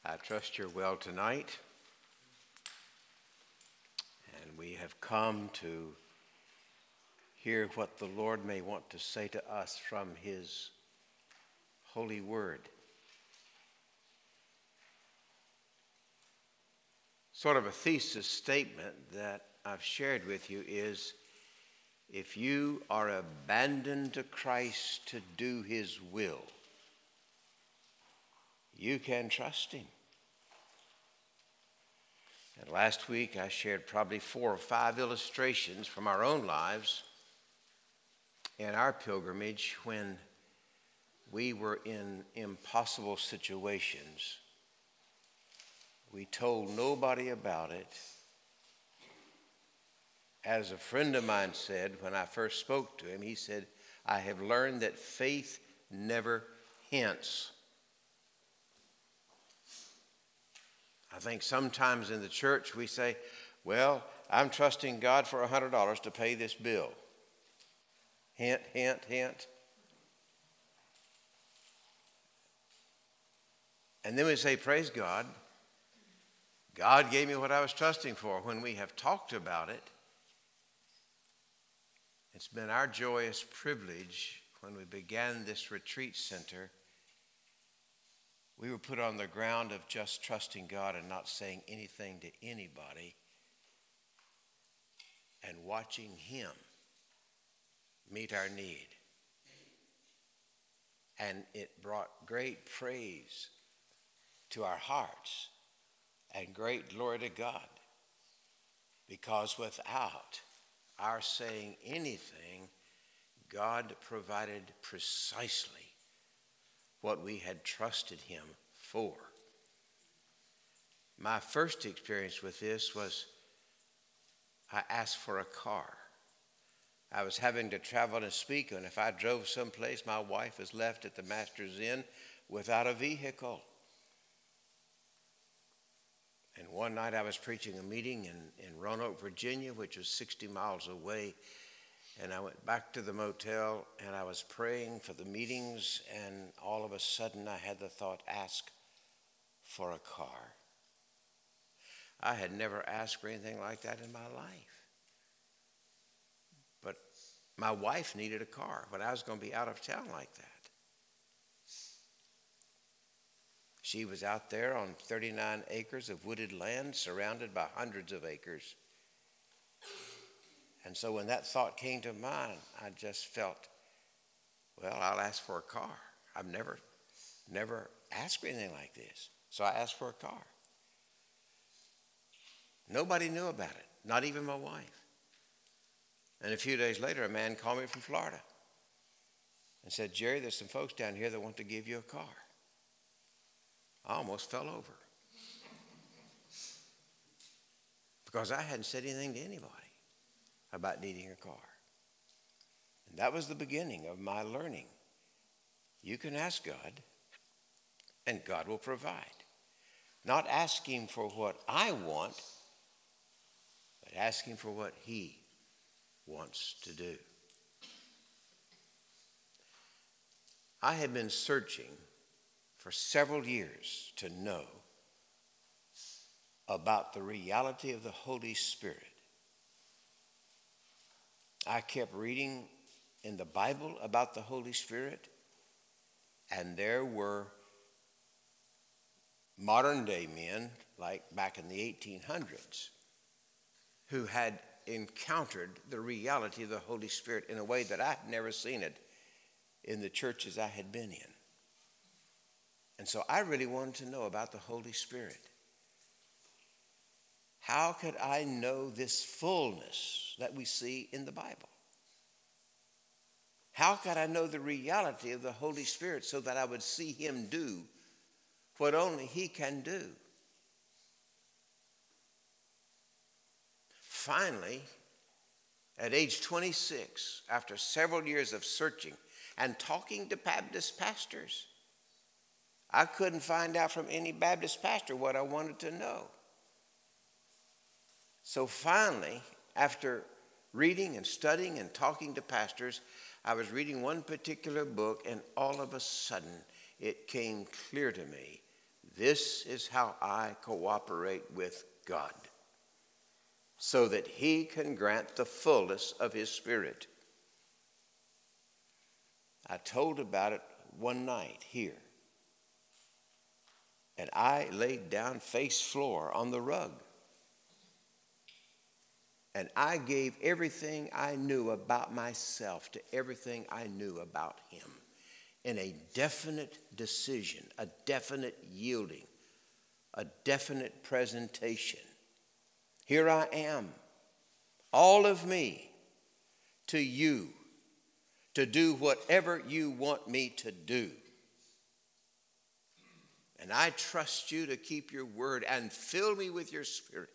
I trust you're well tonight. And we have come to hear what the Lord may want to say to us from His holy word. Sort of a thesis statement that I've shared with you is, if you are abandoned to Christ to do His will, you can trust Him. And last week I shared probably 4 or 5 illustrations from our own lives in our pilgrimage when we were in impossible situations. We told nobody about it. As a friend of mine said when I first spoke to him, he said, "I have learned that faith never hints." I think sometimes in the church we say, "Well, I'm trusting God for $100 to pay this bill." Hint, hint, hint. And then we say, "Praise God. God gave me what I was trusting for." When we have talked about it, it's been our joyous privilege when we began this retreat center. We were put on the ground of just trusting God and not saying anything to anybody, and watching Him meet our need. And it brought great praise to our hearts and great glory to God, because without our saying anything, God provided precisely what we had trusted Him for. My first experience with this was I asked for a car. I was having to travel and speak, and if I drove someplace, my wife was left at the Master's Inn without a vehicle. And one night I was preaching a meeting in Roanoke, Virginia, which was 60 miles away. And I went back to the motel and I was praying for the meetings, and all of a sudden I had the thought, ask for a car. I had never asked for anything like that in my life. But my wife needed a car, but I was going to be out of town like that. She was out there on 39 acres of wooded land surrounded by hundreds of acres. And so when that thought came to mind, I just felt, well, I'll ask for a car. I've never asked for anything like this. So I asked for a car. Nobody knew about it, not even my wife. And a few days later, a man called me from Florida and said, "Jerry, there's some folks down here that want to give you a car." I almost fell over because I hadn't said anything to anybody about needing a car. And that was the beginning of my learning. You can ask God, and God will provide. Not asking for what I want, but asking for what He wants to do. I had been searching for several years to know about the reality of the Holy Spirit. I kept reading in the Bible about the Holy Spirit, and there were modern day men, like back in the 1800s, who had encountered the reality of the Holy Spirit in a way that I had never seen it in the churches I had been in. And so I really wanted to know about the Holy Spirit. How could I know this fullness that we see in the Bible? How could I know the reality of the Holy Spirit so that I would see Him do what only He can do? Finally, at age 26, after several years of searching and talking to Baptist pastors, I couldn't find out from any Baptist pastor what I wanted to know. So finally, after reading and studying and talking to pastors, I was reading one particular book, and all of a sudden it came clear to me This is how I cooperate with God, so that he can grant the fullness of his Spirit. I told about it one night here, and I laid down face floor on the rug. And I gave everything I knew about myself to everything I knew about him in a definite decision, a definite yielding, a definite presentation. Here I am, all of me, to you, to do whatever you want me to do. And I trust you to keep your word and fill me with your Spirit.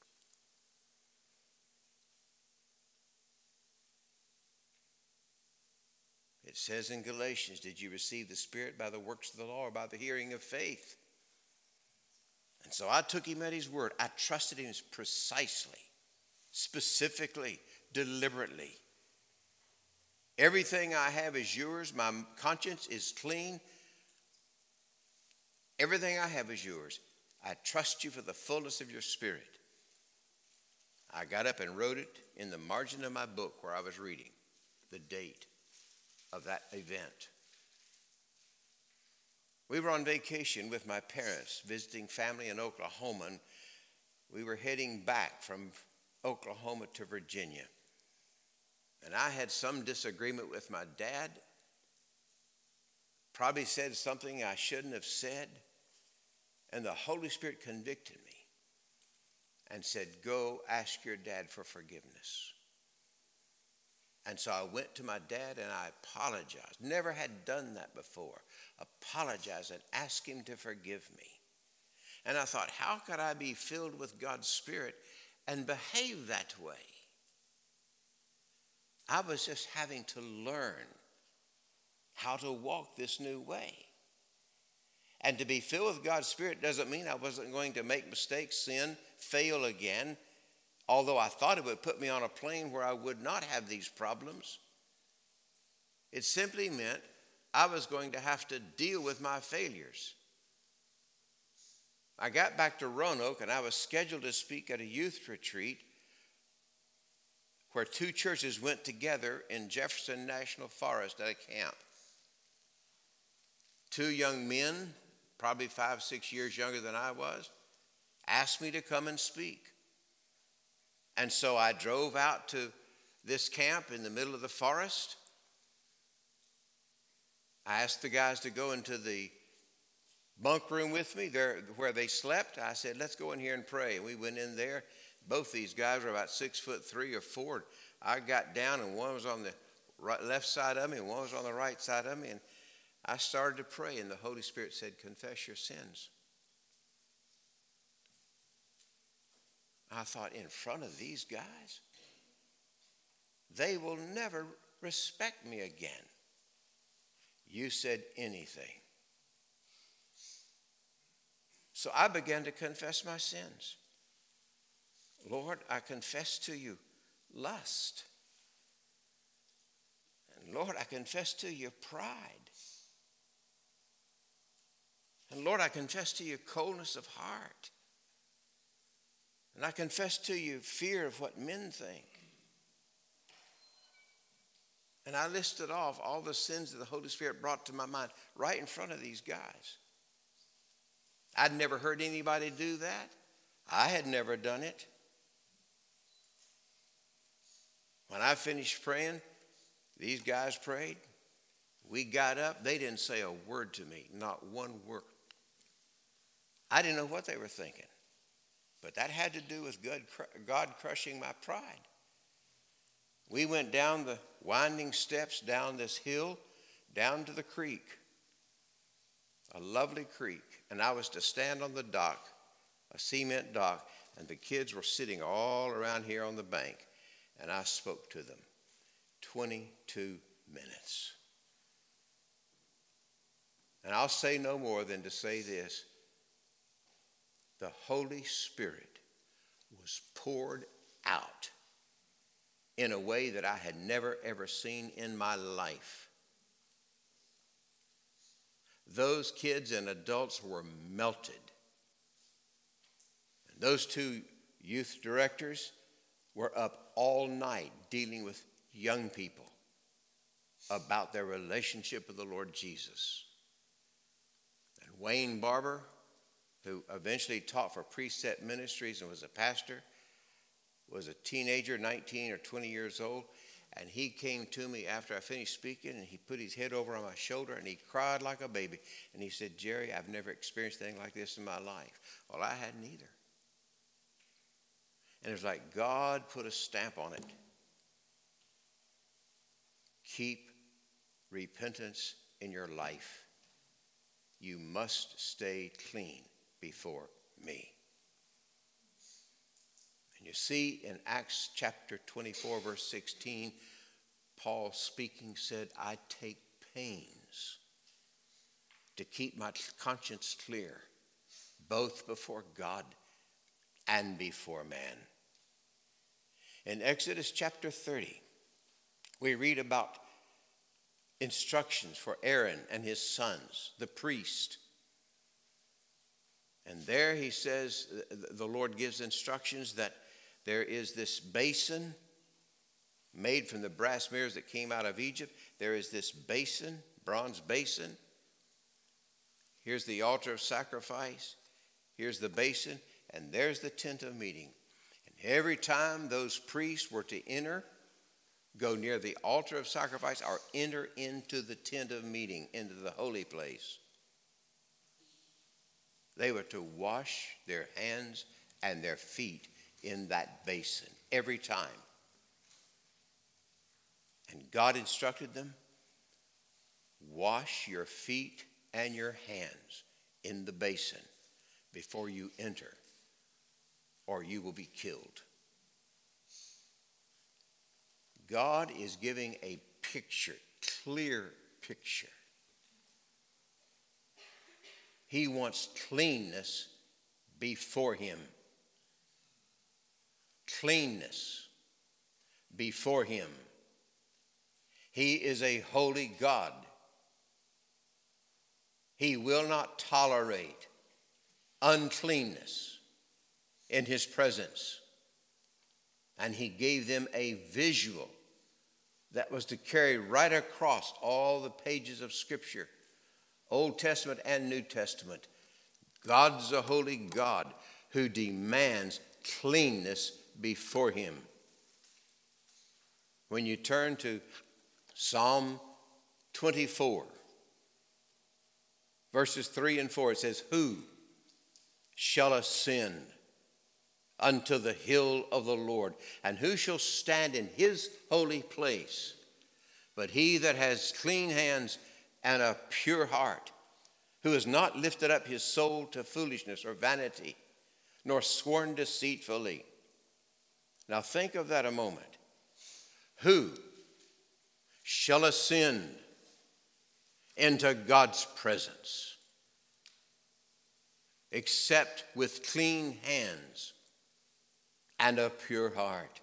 It says in Galatians, did you receive the Spirit by the works of the law or by the hearing of faith? And so I took him at his word. I trusted him precisely, specifically, deliberately. Everything I have is yours. My conscience is clean. Everything I have is yours. I trust you for the fullness of your Spirit. I got up and wrote it in the margin of my book where I was reading the date of that event. We were on vacation with my parents, visiting family in Oklahoma, and we were heading back from Oklahoma to Virginia. And I had some disagreement with my dad, probably said something I shouldn't have said, and the Holy Spirit convicted me and said, go ask your dad for forgiveness. And so I went to my dad and I apologized. Never had done that before. Apologized and asked him to forgive me. And I thought, how could I be filled with God's Spirit and behave that way? I was just having to learn how to walk this new way. And to be filled with God's Spirit doesn't mean I wasn't going to make mistakes, sin, fail again, although I thought it would put me on a plane where I would not have these problems. It simply meant I was going to have to deal with my failures. I got back to Roanoke and I was scheduled to speak at a youth retreat where two churches went together in Jefferson National Forest at a camp. Two young men, probably 5, 6 years younger than I was, asked me to come and speak. And so I drove out to this camp in the middle of the forest. I asked the guys to go into the bunk room with me, there where they slept. I said, let's go in here and pray. And we went in there. Both these guys were about 6'3" or 4". I got down and one was on the left side of me and one was on the right side of me. And I started to pray and the Holy Spirit said, confess your sins. I thought, in front of these guys, they will never respect me again. You said anything. So I began to confess my sins. Lord, I confess to you lust. And Lord, I confess to you pride. And Lord, I confess to you coldness of heart. And I confess to you fear of what men think. And I listed off all the sins that the Holy Spirit brought to my mind right in front of these guys. I'd never heard anybody do that. I had never done it. When I finished praying, these guys prayed. We got up. They didn't say a word to me, not one word. I didn't know what they were thinking. But that had to do with God crushing my pride. We went down the winding steps, down this hill, down to the creek, a lovely creek. And I was to stand on the dock, a cement dock, and the kids were sitting all around here on the bank. And I spoke to them 22 minutes. And I'll say no more than to say this. The Holy Spirit was poured out in a way that I had never, ever seen in my life. those kids and adults were melted. And those two youth directors were up all night dealing with young people about their relationship with the Lord Jesus. And Wayne Barber, who eventually taught for Precept Ministries and was a pastor, was a teenager, 19 or 20 years old, and he came to me after I finished speaking, and he put his head over on my shoulder, and he cried like a baby. And he said, "Jerry, I've never experienced anything like this in my life." Well, I hadn't either. And it was like God put a stamp on it. Keep repentance in your life. You must stay clean before me. And you see in Acts chapter 24, verse 16, Paul speaking said, "I take pains to keep my conscience clear, both before God and before man." In Exodus chapter 30, we read about instructions for Aaron and his sons, the priest. And there he says, the Lord gives instructions that there is this basin made from the brass mirrors that came out of Egypt. There is this basin, bronze basin. Here's the altar of sacrifice. Here's the basin. And there's the tent of meeting. And every time those priests were to go near the altar of sacrifice or enter into the tent of meeting, into the holy place, they were to wash their hands and their feet in that basin every time. And God instructed them, wash your feet and your hands in the basin before you enter, or you will be killed. God is giving a picture, clear picture. He wants cleanness before him. Cleanness before him. He is a holy God. He will not tolerate uncleanness in his presence. And he gave them a visual that was to carry right across all the pages of Scripture, Old Testament and New Testament. God's a holy God who demands cleanness before him. When you turn to Psalm 24, verses 3 and 4, it says, "Who shall ascend unto the hill of the Lord? And who shall stand in his holy place? But he that has clean hands and a pure heart, who has not lifted up his soul to foolishness or vanity, nor sworn deceitfully." Now think of that a moment. Who shall ascend into God's presence except with clean hands and a pure heart?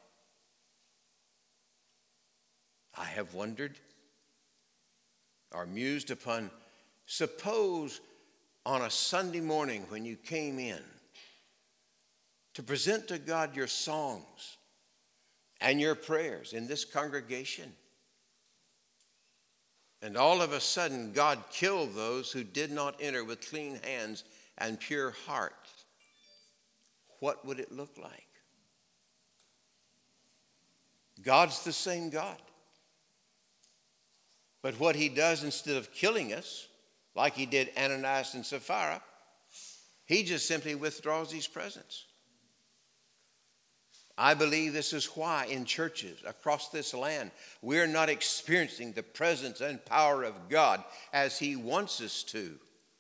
I have wondered or mused upon, suppose on a Sunday morning when you came in to present to God your songs and your prayers in this congregation, and all of a sudden God killed those who did not enter with clean hands and pure hearts. What would it look like? God's the same God. But what he does, instead of killing us, like he did Ananias and Sapphira, he just simply withdraws his presence. I believe this is why in churches across this land, we're not experiencing the presence and power of God as he wants us to.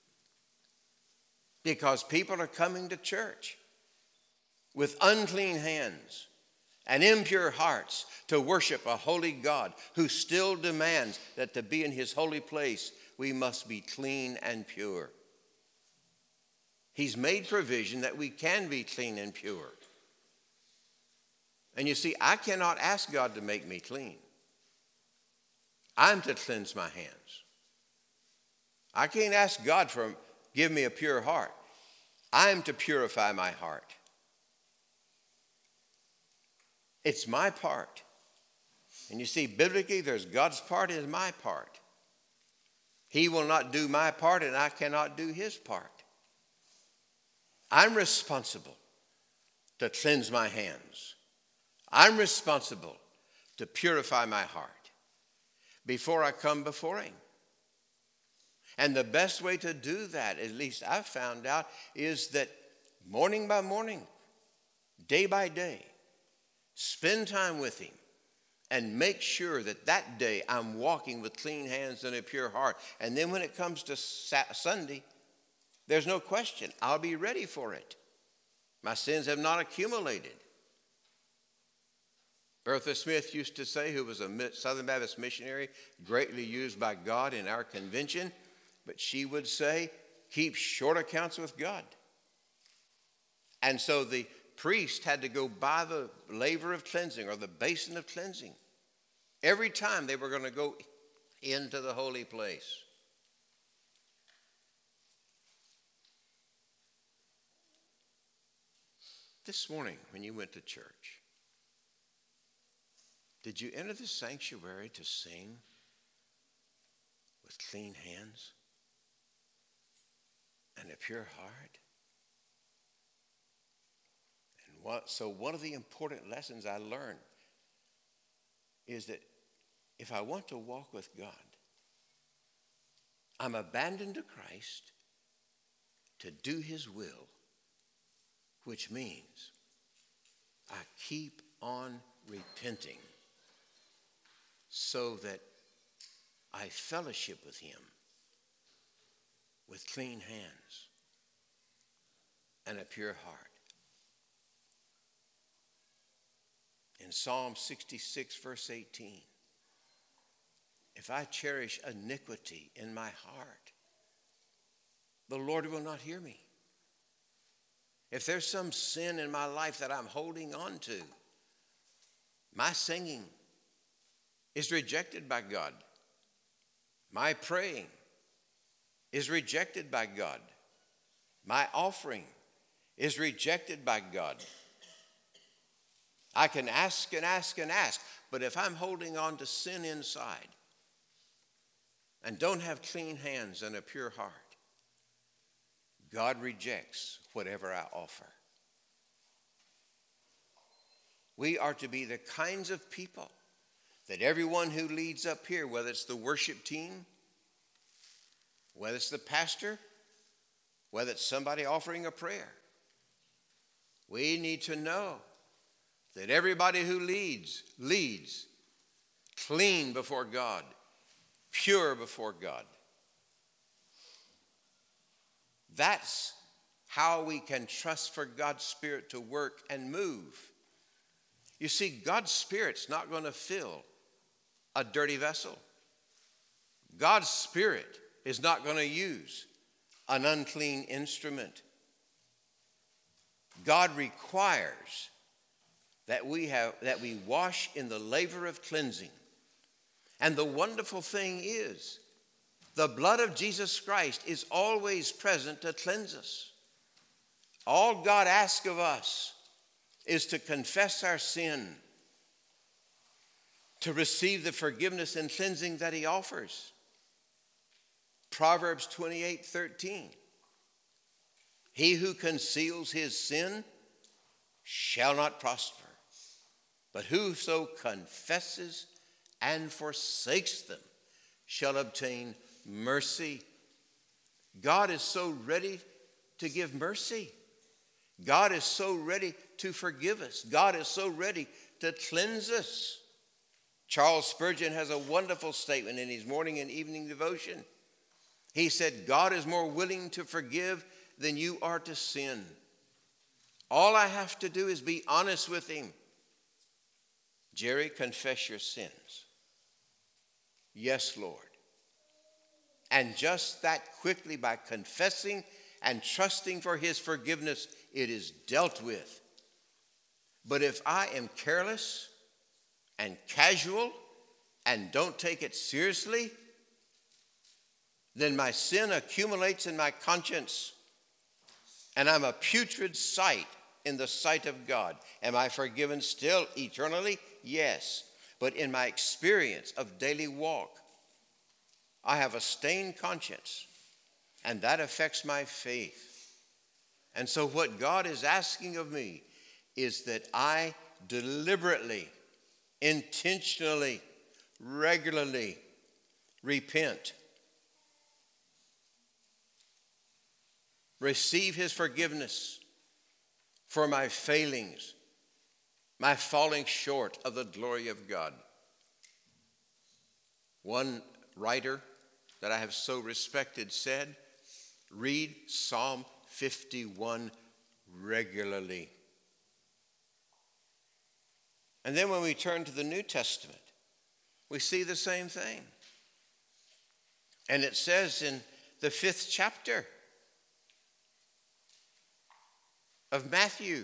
Because people are coming to church with unclean hands and impure hearts to worship a holy God who still demands that to be in his holy place, we must be clean and pure. He's made provision that we can be clean and pure. And you see, I cannot ask God to make me clean. I'm to cleanse my hands. I can't ask God for give me a pure heart. I'm to purify my heart. It's my part. And you see, biblically, there's God's part and my part. He will not do my part, and I cannot do his part. I'm responsible to cleanse my hands. I'm responsible to purify my heart before I come before him. And the best way to do that, at least I've found out, is that morning by morning, day by day, spend time with him and make sure that that day I'm walking with clean hands and a pure heart. And then when it comes to Sunday, there's no question, I'll be ready for it. My sins have not accumulated. Bertha Smith used to say, who was a Southern Baptist missionary, greatly used by God in our convention, but she would say, keep short accounts with God. And so the priest had to go by the laver of cleansing or the basin of cleansing every time they were going to go into the holy place. This morning when you went to church, did you enter the sanctuary to sing with clean hands and a pure heart? And so one of the important lessons I learned is that if I want to walk with God, I'm abandoned to Christ to do his will, which means I keep on repenting so that I fellowship with him with clean hands and a pure heart. In Psalm 66, verse 18, if I cherish iniquity in my heart, the Lord will not hear me. If there's some sin in my life that I'm holding on to, my singing is rejected by God. My praying is rejected by God. My offering is rejected by God. I can ask and ask and ask, but if I'm holding on to sin inside and don't have clean hands and a pure heart, God rejects whatever I offer. We are to be the kinds of people that everyone who leads up here, whether it's the worship team, whether it's the pastor, whether it's somebody offering a prayer, we need to know that everybody who leads clean before God, pure before God. That's how we can trust for God's Spirit to work and move. You see, God's Spirit's not going to fill a dirty vessel. God's Spirit is not going to use an unclean instrument. God requires that we wash in the laver of cleansing. And the wonderful thing is, the blood of Jesus Christ is always present to cleanse us. All God asks of us is to confess our sin, to receive the forgiveness and cleansing that he offers. Proverbs 28:13. He who conceals his sin shall not prosper, but whoso confesses and forsakes them shall obtain mercy. God is so ready to give mercy. God is so ready to forgive us. God is so ready to cleanse us. Charles Spurgeon has a wonderful statement in his morning and evening devotion. He said, God is more willing to forgive than you are to sin. All I have to do is be honest with him. Jerry, confess your sins. Yes, Lord. And just that quickly, by confessing and trusting for his forgiveness, it is dealt with. But if I am careless and casual and don't take it seriously, then my sin accumulates in my conscience, and I'm a putrid sight in the sight of God. Am I forgiven still eternally? Yes. But in my experience of daily walk, I have a stained conscience, and that affects my faith. And so what God is asking of me is that I deliberately, intentionally, regularly repent, receive his forgiveness for my failings, my falling short of the glory of God. One writer that I have so respected said, read Psalm 51 regularly. And then when we turn to the New Testament, we see the same thing. And it says in the 5th chapter of Matthew,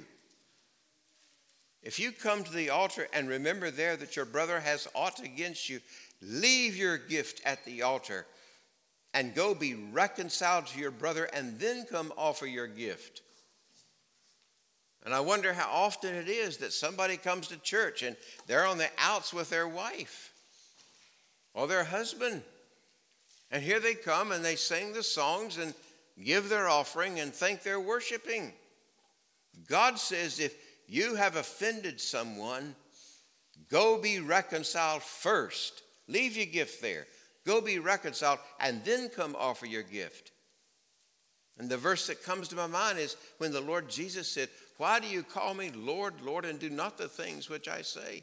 if you come to the altar and remember there that your brother has aught against you, leave your gift at the altar and go be reconciled to your brother, and then come offer your gift. And I wonder how often it is that somebody comes to church and they're on the outs with their wife or their husband. And here they come and they sing the songs and give their offering and think they're worshiping. God says if you have offended someone, go be reconciled first. Leave your gift there. Go be reconciled and then come offer your gift. And the verse that comes to my mind is when the Lord Jesus said, why do you call me Lord, Lord, and do not the things which I say?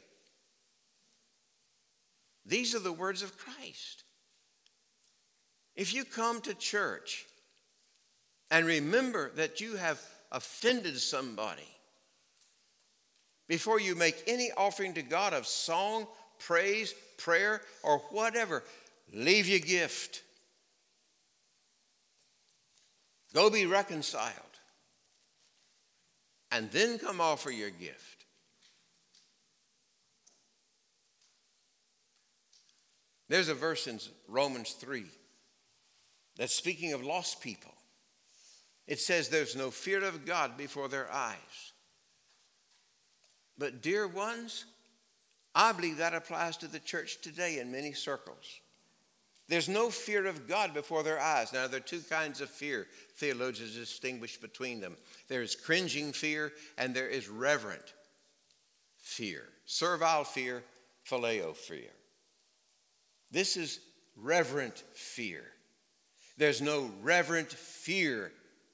These are the words of Christ. If you come to church and remember that you have offended somebody, before you make any offering to God of song, praise, prayer, or whatever, leave your gift. Go be reconciled. And then come offer your gift. There's a verse in Romans 3 that's speaking of lost people. It says there's no fear of God before their eyes. But dear ones, I believe that applies to the church today in many circles. There's no fear of God before their eyes. Now, there are two kinds of fear. Theologians distinguish between them. There is cringing fear and there is reverent fear. Servile fear, phileo fear. This is reverent fear. There's no reverent fear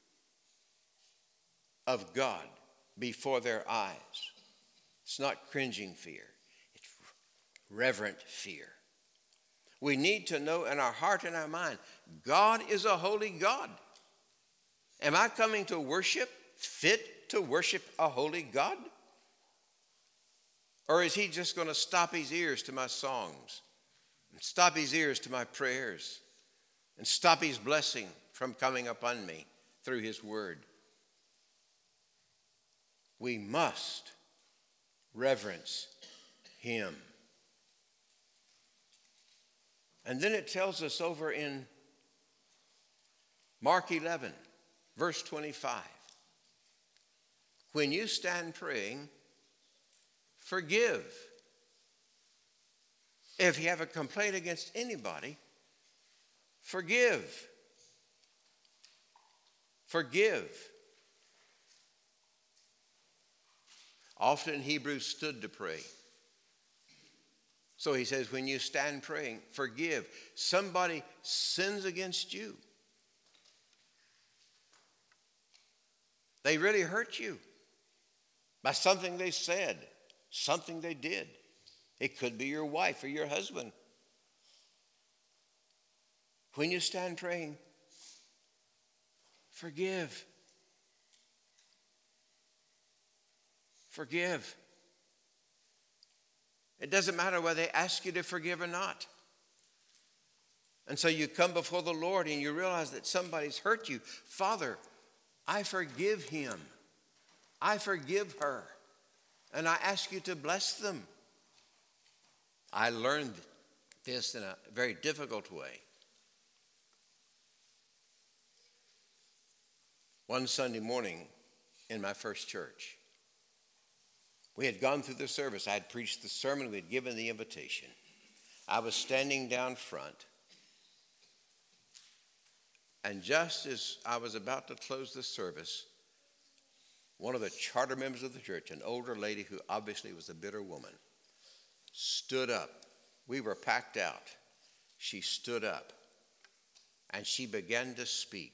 of God before their eyes. It's not cringing fear. It's reverent fear. We need to know in our heart and our mind, God is a holy God. Am I coming to worship fit to worship a holy God? Or is he just going to stop his ears to my songs, and stop his ears to my prayers, and stop his blessing from coming upon me through his word? We must reverence him. And then it tells us over in Mark 11, verse 25, when you stand praying, forgive. If you have a complaint against anybody, forgive. Forgive. Often Hebrews stood to pray. So he says, when you stand praying, forgive. Somebody sins against you. They really hurt you by something they said, something they did. It could be your wife or your husband. When you stand praying, forgive. Forgive. It doesn't matter whether they ask you to forgive or not. And so you come before the Lord and you realize that somebody's hurt you. Father, I forgive him. I forgive her. And I ask you to bless them. I learned this in a very difficult way. One Sunday morning in my first church, we had gone through the service. I had preached the sermon. We had given the invitation. I was standing down front. And just as I was about to close the service, one of the charter members of the church, an older lady who obviously was a bitter woman, stood up. We were packed out. She stood up and she began to speak.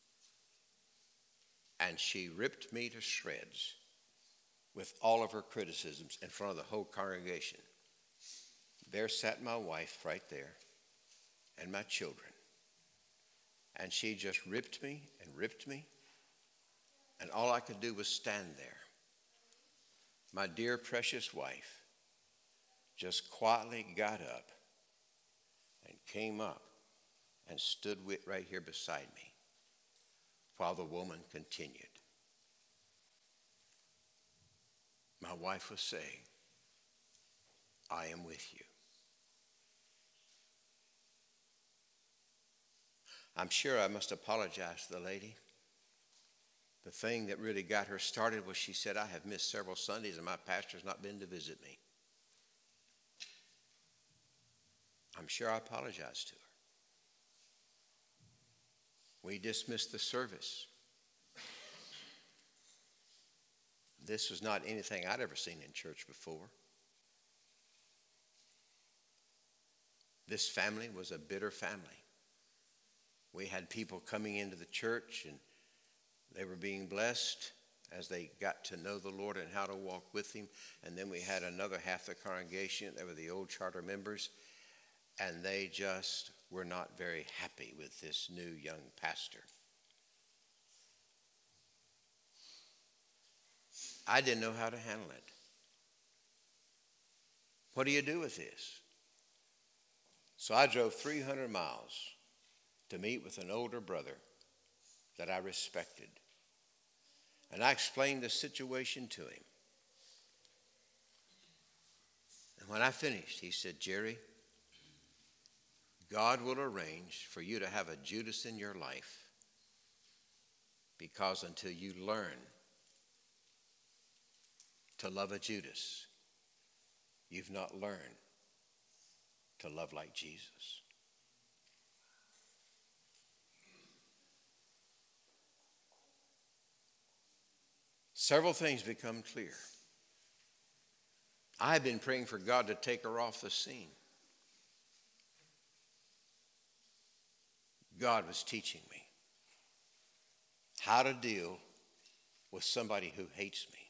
And she ripped me to shreds with all of her criticisms in front of the whole congregation. There sat my wife right there and my children. And she just ripped me and ripped me. And all I could do was stand there. My dear precious wife just quietly got up and came up and stood right here beside me while the woman continued. My wife was saying, I am with you. I'm sure I must apologize to the lady. The thing that really got her started was she said, I have missed several Sundays and my pastor's not been to visit me. I'm sure I apologized to her. We dismissed the service. This was not anything I'd ever seen in church before. This family was a bitter family. We had people coming into the church and they were being blessed as they got to know the Lord and how to walk with him. And then we had another half the congregation. They were the old charter members. And they just were not very happy with this new young pastor. I didn't know how to handle it. What do you do with this? So I drove 300 miles to meet with an older brother that I respected. And I explained the situation to him. And when I finished, he said, Jerry, God will arrange for you to have a Judas in your life, because until you learn to love a Judas, you've not learned to love like Jesus. Several things become clear. I have been praying for God to take her off the scene. God was teaching me how to deal with somebody who hates me.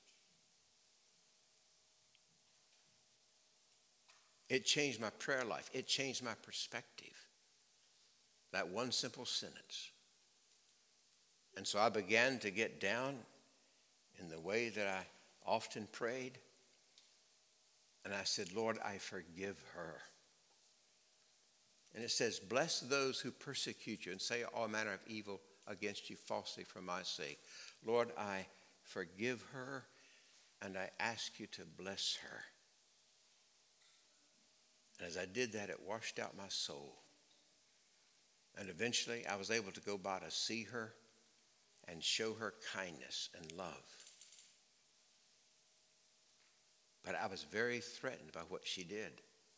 It changed my prayer life. It changed my perspective. That one simple sentence. And so I began to get down in the way that I often prayed. And I said, Lord, I forgive her. And it says, bless those who persecute you and say all manner of evil against you falsely for my sake. Lord, I forgive her and I ask you to bless her. And as I did that, it washed out my soul. And eventually I was able to go by to see her and show her kindness and love. But I was very threatened by what she did.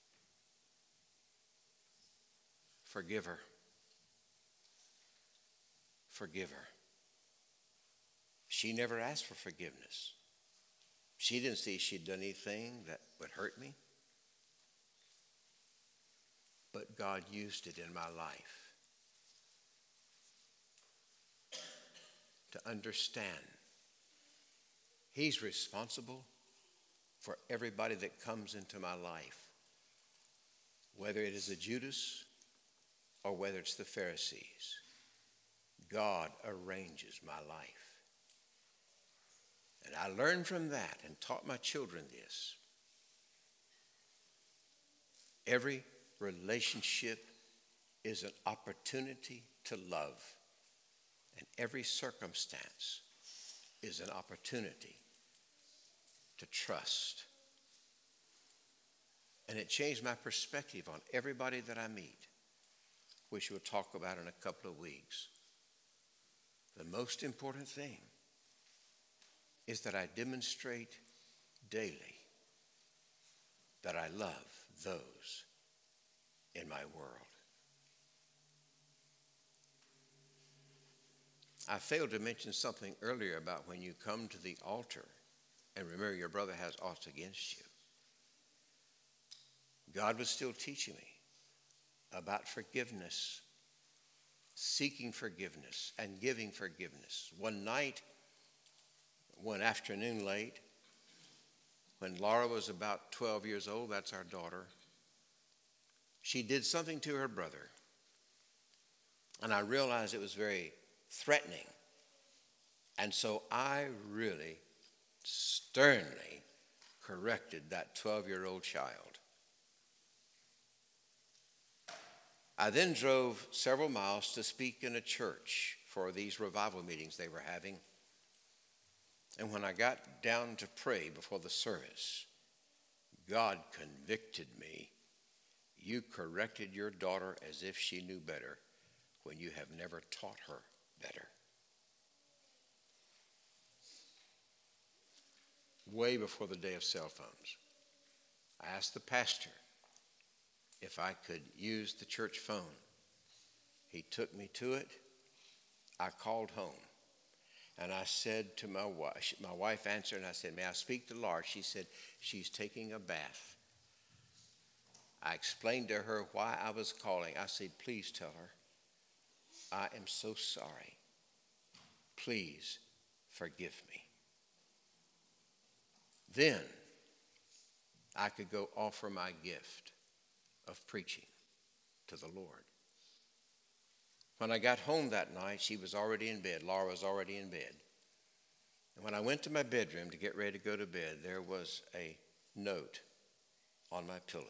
Forgive her. Forgive her. She never asked for forgiveness. She didn't see she'd done anything that would hurt me. But God used it in my life to understand He's responsible for everybody that comes into my life, whether it is a Judas or whether it's the Pharisees. God arranges my life. And I learned from that and taught my children this. Every relationship is an opportunity to love, and every circumstance is an opportunity to trust. And it changed my perspective on everybody that I meet, which we'll talk about in a couple of weeks. The most important thing is that I demonstrate daily that I love those in my world. I failed to mention something earlier about when you come to the altar and remember your brother has aught against you. God was still teaching me about forgiveness, seeking forgiveness, and giving forgiveness. One night, one afternoon late, when Laura was about 12 years old, that's our daughter, she did something to her brother. And I realized it was very threatening. And so I really sternly corrected that 12-year-old child. I then drove several miles to speak in a church for these revival meetings they were having. And when I got down to pray before the service, God convicted me. You corrected your daughter as if she knew better when you have never taught her better. Way before the day of cell phones, I asked the pastor if I could use the church phone. He took me to it. I called home. And I said to my wife answered, and I said, may I speak to Laura? She said, she's taking a bath. I explained to her why I was calling. I said, please tell her, I am so sorry. Please forgive me. Then I could go offer my gift of preaching to the Lord. When I got home that night, she was already in bed. Laura was already in bed. And when I went to my bedroom to get ready to go to bed, there was a note on my pillow.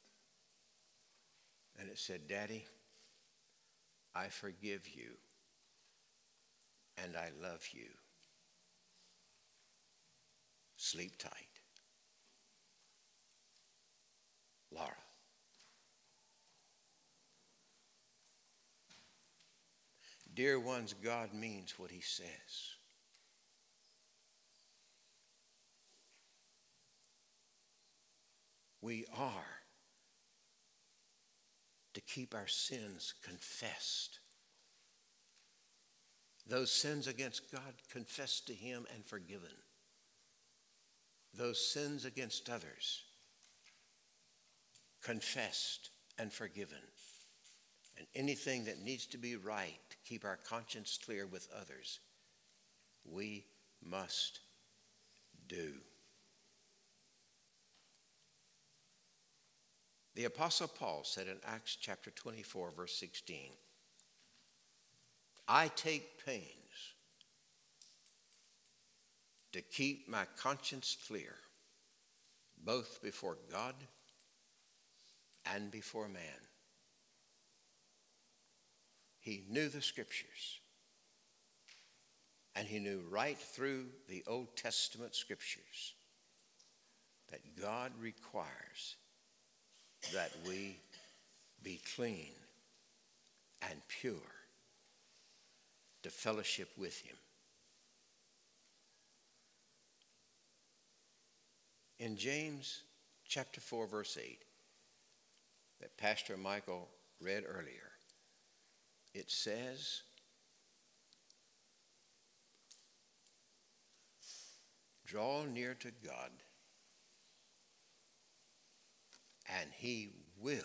And it said, Daddy, I forgive you and I love you. Sleep tight. Laura. Dear ones, God means what he says. We are to keep our sins confessed. Those sins against God confessed to him and forgiven. Those sins against others confessed and forgiven. And anything that needs to be right to keep our conscience clear with others, we must do. The Apostle Paul said in Acts chapter 24, verse 16, I take pains to keep my conscience clear, both before God and before man. He knew the scriptures, and he knew right through the Old Testament scriptures that God requires that we be clean and pure to fellowship with him. In James chapter 4, verse 8, that Pastor Michael read earlier, it says, draw near to God, and he will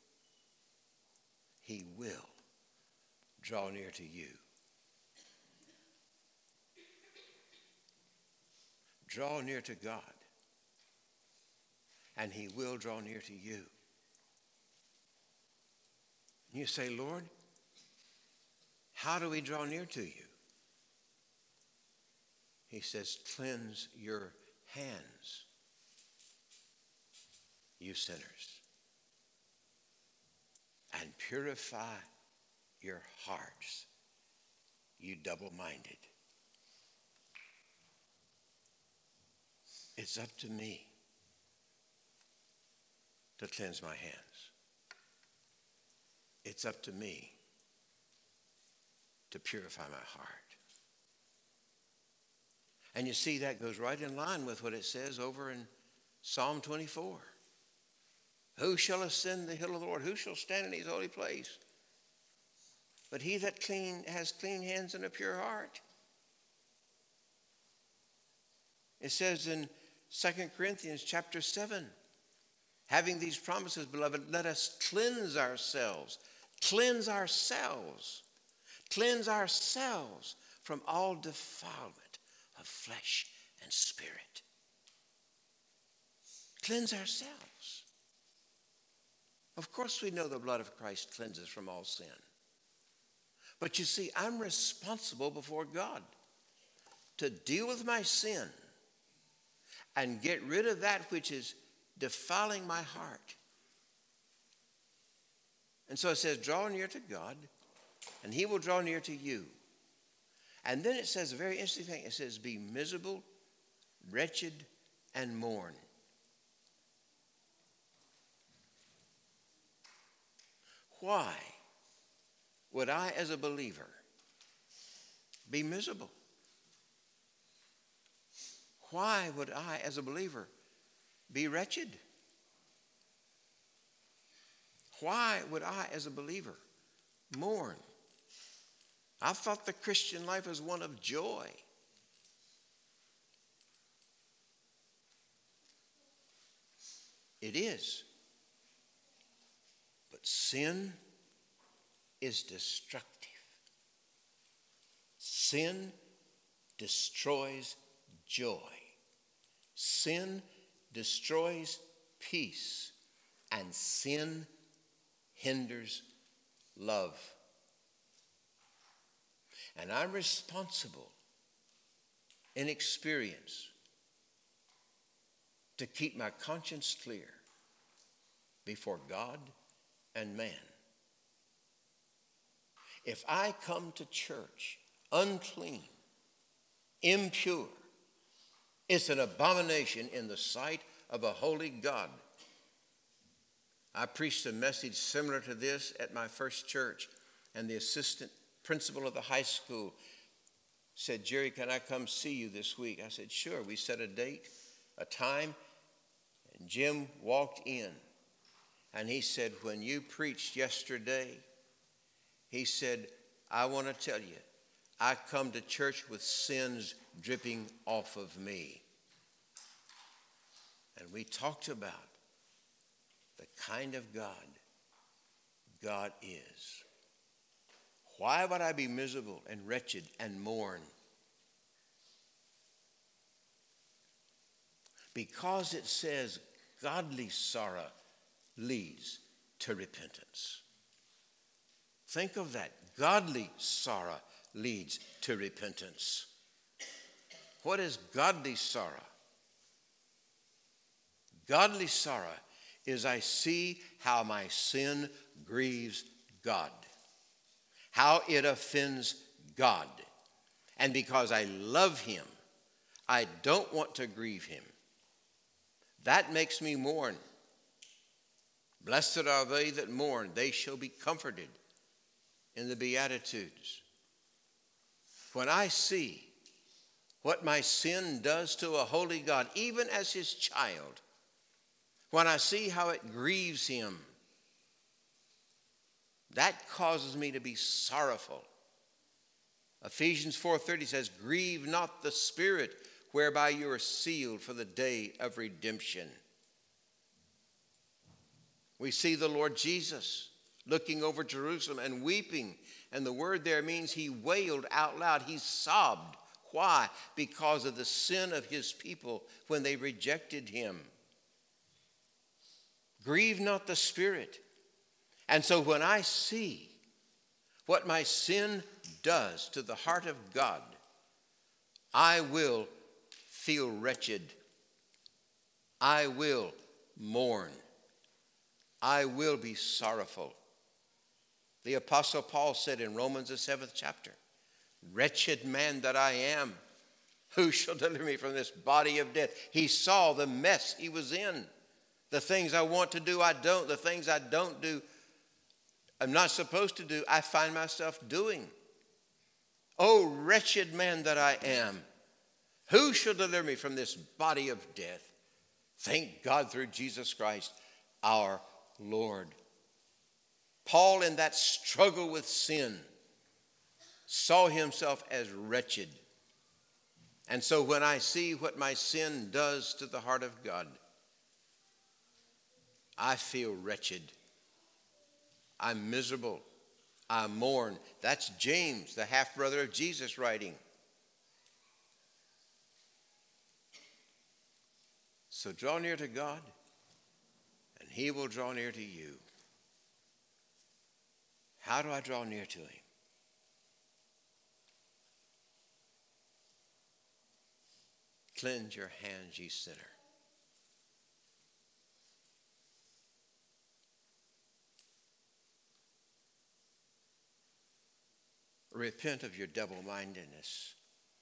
draw near to you. Draw near to God, and he will draw near to you. And you say, Lord, how do we draw near to you? He says, cleanse your hands, you sinners, and purify your hearts, you double-minded. It's up to me to cleanse my hands. It's up to me to purify my heart. And you see, that goes right in line with what it says over in Psalm 24. Who shall ascend the hill of the Lord? Who shall stand in his holy place? But he that has clean hands and a pure heart. It says in 2 Corinthians chapter 7, having these promises, beloved, let us cleanse ourselves from all defilement of flesh and spirit. Cleanse ourselves. Of course we know the blood of Christ cleanses from all sin. But you see, I'm responsible before God to deal with my sin and get rid of that which is defiling my heart. And so it says, draw near to God, and he will draw near to you. And then it says a very interesting thing. It says, be miserable, wretched, and mourn. Why would I, as a believer, be miserable? Why would I, as a believer, be wretched? Why would I, as a believer, mourn? I thought the Christian life was one of joy. It is. But sin is destructive. Sin destroys joy. Sin destroys peace. And sin hinders love. And I'm responsible in experience to keep my conscience clear before God and man. If I come to church unclean, impure, it's an abomination in the sight of a holy God. I preached a message similar to this at my first church, and the assistant principal of the high school said, Jerry, can I come see you this week? I said, sure. We set a date, a time, and Jim walked in, and he said, when you preached yesterday, he said, I want to tell you, I come to church with sins dripping off of me. And we talked about the kind of God God is. Why would I be miserable and wretched and mourn? Because it says godly sorrow leads to repentance. Think of that. Godly sorrow leads to repentance. What is godly sorrow? Godly sorrow is I see how my sin grieves God, how it offends God. And because I love him, I don't want to grieve him. That makes me mourn. Blessed are they that mourn, they shall be comforted in the Beatitudes. When I see what my sin does to a holy God, even as his child, when I see how it grieves him, that causes me to be sorrowful. Ephesians 4:30 says, grieve not the Spirit whereby you are sealed for the day of redemption. We see the Lord Jesus looking over Jerusalem and weeping. And the word there means he wailed out loud. He sobbed. Why? Because of the sin of his people when they rejected him. Grieve not the Spirit. And so when I see what my sin does to the heart of God, I will feel wretched. I will mourn. I will be sorrowful. The Apostle Paul said in Romans the 7th chapter, wretched man that I am, who shall deliver me from this body of death? He saw the mess he was in. The things I want to do, I don't. The things I don't do, I'm not supposed to do, I find myself doing. Oh, wretched man that I am, Who shall deliver me from this body of death? Thank God through Jesus Christ, our Lord. Paul, in that struggle with sin, saw himself as wretched. And so when I see what my sin does to the heart of God, I feel wretched. I'm miserable. I mourn. That's James, the half-brother of Jesus, writing. So draw near to God, and he will draw near to you. How do I draw near to him? Cleanse your hands, ye sinner. Repent of your double-mindedness.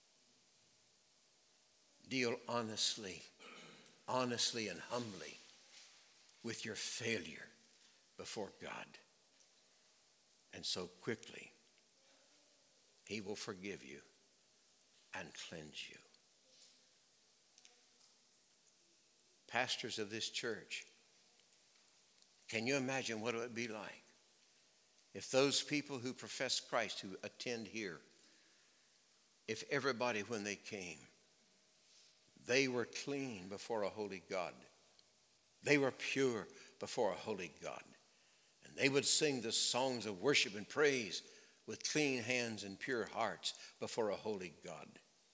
Deal honestly and humbly with your failure before God. And so quickly, he will forgive you and cleanse you. Pastors of this church, can you imagine what it would be like if those people who profess Christ, who attend here, if everybody, when they came, they were clean before a holy God. They were pure before a holy God. And they would sing the songs of worship and praise with clean hands and pure hearts before a holy God.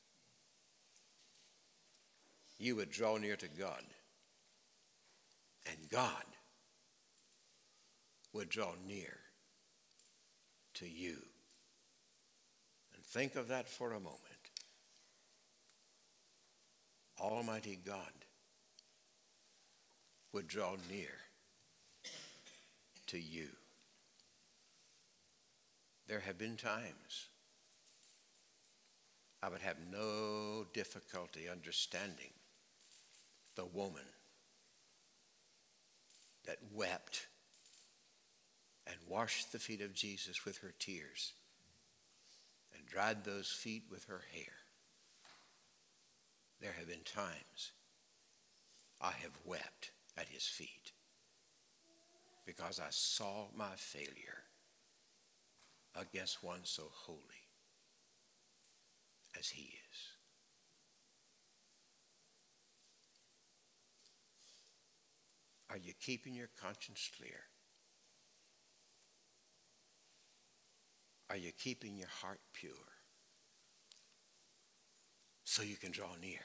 You would draw near to God, and God would draw near to you. And think of that for a moment. Almighty God would draw near to you. There have been times I would have no difficulty understanding the woman that wept and washed the feet of Jesus with her tears and dried those feet with her hair. There have been times I have wept at his feet because I saw my failure against one so holy as he is. Are you keeping your conscience clear? Are you keeping your heart pure so you can draw near?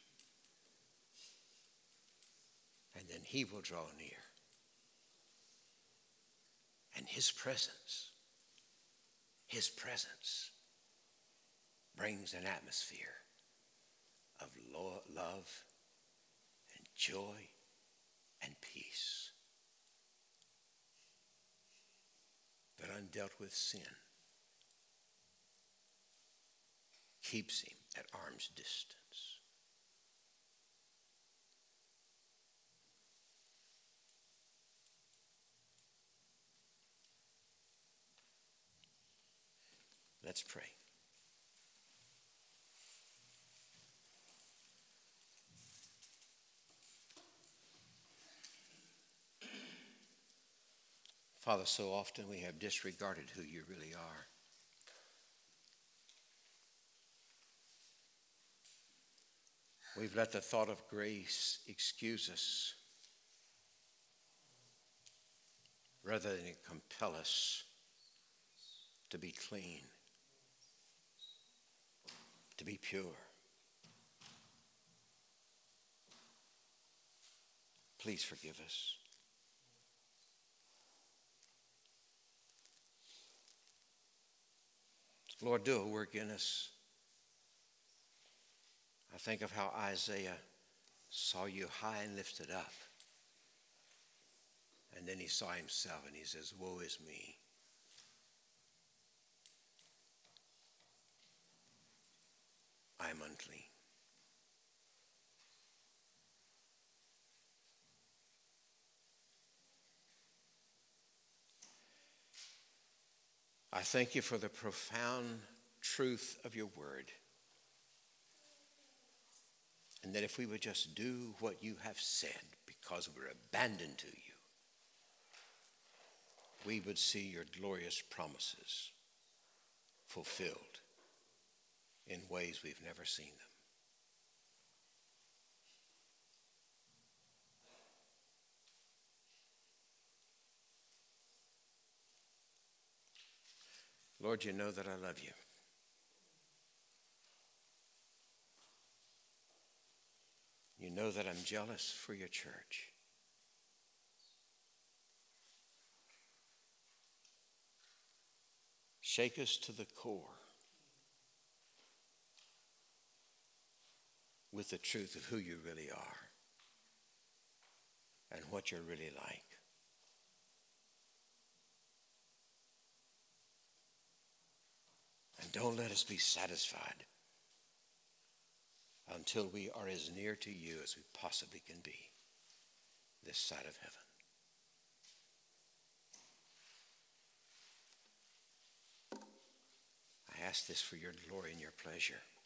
And then he will draw near. And his presence brings an atmosphere of love and joy and peace. But undealt with sin keeps him at arm's distance. Let's pray. Father, so often we have disregarded who you really are. We've let the thought of grace excuse us rather than compel us to be clean, to be pure. Please forgive us. Lord, do a work in us. I think of how Isaiah saw you high and lifted up. And then he saw himself and he says, woe is me. I am unclean. I thank you for the profound truth of your word. that if we would just do what you have said because we're abandoned to you, we would see your glorious promises fulfilled in ways we've never seen them. Lord, you know that I love you. You know that I'm jealous for your church. Shake us to the core with the truth of who you really are and what you're really like. And don't let us be satisfied until we are as near to you as we possibly can be this side of heaven. I ask this for your glory and your pleasure.